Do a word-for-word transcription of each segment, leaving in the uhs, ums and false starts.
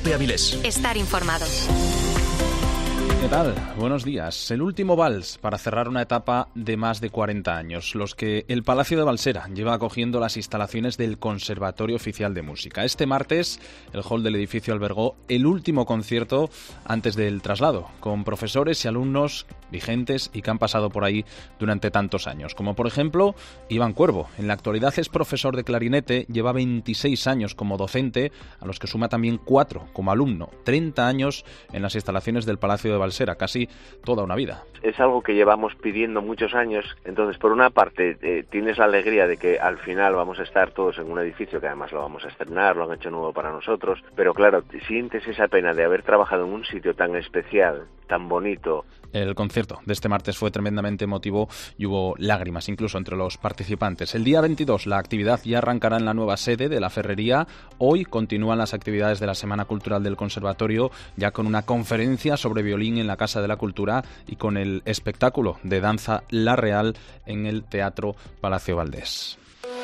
COPE Avilés. Estar informado. ¿Qué tal? Buenos días. El último vals para cerrar una etapa de más de cuarenta años, los que el Palacio de Balsera lleva acogiendo las instalaciones del Conservatorio Oficial de Música. Este martes, el hall del edificio albergó el último concierto antes del traslado, con profesores y alumnos vigentes y que han pasado por ahí durante tantos años, como por ejemplo Iván Cuervo. En la actualidad es profesor de clarinete, lleva veintiséis años como docente, a los que suma también cuatro como alumno, treinta años en las instalaciones del Palacio de Balsera, casi toda una vida. Es algo que llevamos pidiendo muchos años, entonces por una parte eh, tienes la alegría de que al final vamos a estar todos en un edificio que además lo vamos a estrenar, lo han hecho nuevo para nosotros, pero claro, sientes esa pena de haber trabajado en un sitio tan especial, tan bonito. El concierto de este martes fue tremendamente emotivo y hubo lágrimas incluso entre los participantes. El día veintidós la actividad ya arrancará en la nueva sede de la Ferrería. Hoy continúan las actividades de la Semana Cultural del Conservatorio, ya con una conferencia sobre violín en la Casa de la Cultura y con el espectáculo de danza La Real en el Teatro Palacio Valdés.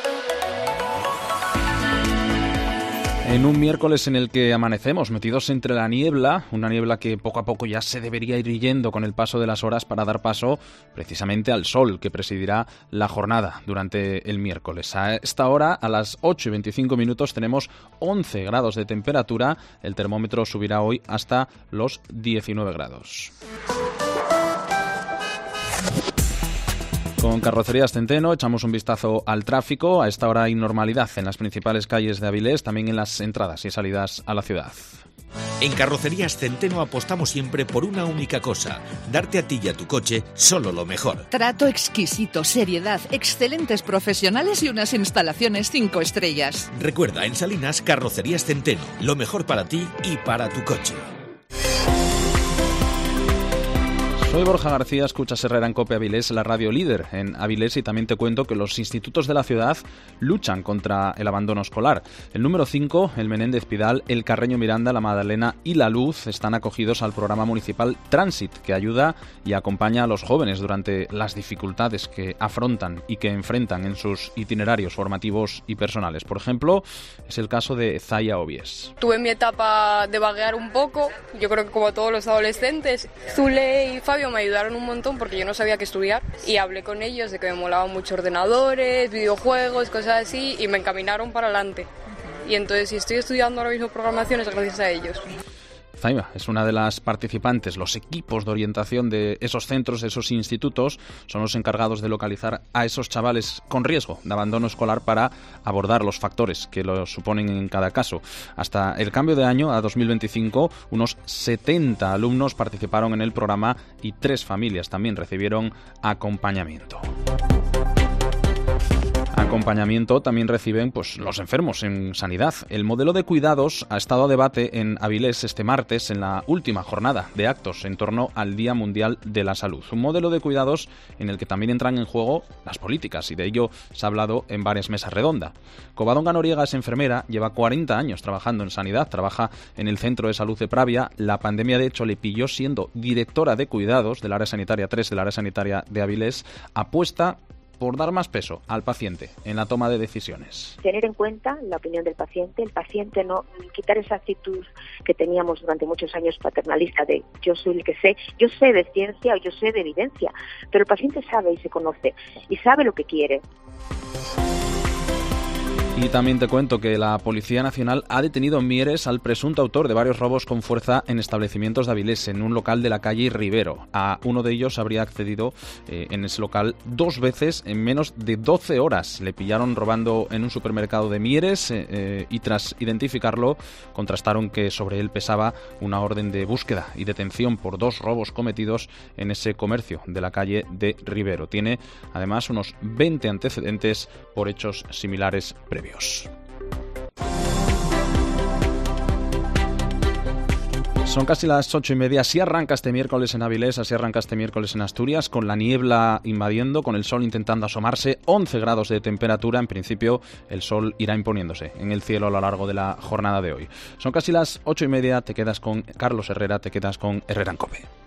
En un miércoles en el que amanecemos metidos entre la niebla, una niebla que poco a poco ya se debería ir yendo con el paso de las horas para dar paso precisamente al sol que presidirá la jornada durante el miércoles. A esta hora, a las ocho y veinticinco minutos, tenemos once grados de temperatura. El termómetro subirá hoy hasta los diecinueve grados. Con Carrocerías Centeno echamos un vistazo al tráfico. A esta hora hay normalidad en las principales calles de Avilés, también en las entradas y salidas a la ciudad. En Carrocerías Centeno apostamos siempre por una única cosa: darte a ti y a tu coche solo lo mejor. Trato exquisito, seriedad, excelentes profesionales y unas instalaciones cinco estrellas. Recuerda, en Salinas, Carrocerías Centeno, lo mejor para ti y para tu coche. Soy Borja García, escuchas Herrera en COPE Avilés, la radio líder en Avilés, y también te cuento que los institutos de la ciudad luchan contra el abandono escolar. El número cinco, el Menéndez Pidal, el Carreño Miranda, la Magdalena y la Luz están acogidos al programa municipal Transit, que ayuda y acompaña a los jóvenes durante las dificultades que afrontan y que enfrentan en sus itinerarios formativos y personales. Por ejemplo, es el caso de Zaya Obies. Tuve mi etapa de vaguear un poco, yo creo que como todos los adolescentes. Zule y Fabio me ayudaron un montón porque yo no sabía qué estudiar y hablé con ellos de que me molaban mucho ordenadores, videojuegos, cosas así, y me encaminaron para adelante. Y entonces si estoy estudiando ahora mismo programación es gracias a ellos. Zaiba es una de las participantes. Los equipos de orientación de esos centros, de esos institutos, son los encargados de localizar a esos chavales con riesgo de abandono escolar para abordar los factores que lo suponen en cada caso. Hasta el cambio de año, a dos mil veinticinco, unos setenta alumnos participaron en el programa y tres familias también recibieron acompañamiento. Acompañamiento también reciben pues los enfermos en sanidad. El modelo de cuidados ha estado a debate en Avilés este martes en la última jornada de actos en torno al Día Mundial de la Salud. Un modelo de cuidados en el que también entran en juego las políticas, y de ello se ha hablado en varias mesas redondas. Covadonga Noriega es enfermera, lleva cuarenta años trabajando en sanidad, trabaja en el Centro de Salud de Pravia. La pandemia de hecho le pilló siendo directora de cuidados del área sanitaria tres del área sanitaria de Avilés. Apuesta por dar más peso al paciente en la toma de decisiones. Tener en cuenta la opinión del paciente, el paciente no quitar esa actitud que teníamos durante muchos años paternalista de yo soy el que sé, yo sé de ciencia o yo sé de evidencia, pero el paciente sabe y se conoce y sabe lo que quiere. Y también te cuento que la Policía Nacional ha detenido en Mieres al presunto autor de varios robos con fuerza en establecimientos de Avilés, en un local de la calle Rivero. A uno de ellos habría accedido eh, en ese local dos veces en menos de doce horas. Le pillaron robando en un supermercado de Mieres eh, eh, y tras identificarlo contrastaron que sobre él pesaba una orden de búsqueda y detención por dos robos cometidos en ese comercio de la calle de Rivero. Tiene además unos veinte antecedentes por hechos similares previos. Son casi las ocho y media. Así arranca este miércoles en Avilés, así arranca este miércoles en Asturias, con la niebla invadiendo, con el sol intentando asomarse, once grados de temperatura. En principio el sol irá imponiéndose en el cielo a lo largo de la jornada de hoy. Son casi las ocho y media, te quedas con Carlos Herrera, te quedas con Herrera en COPE.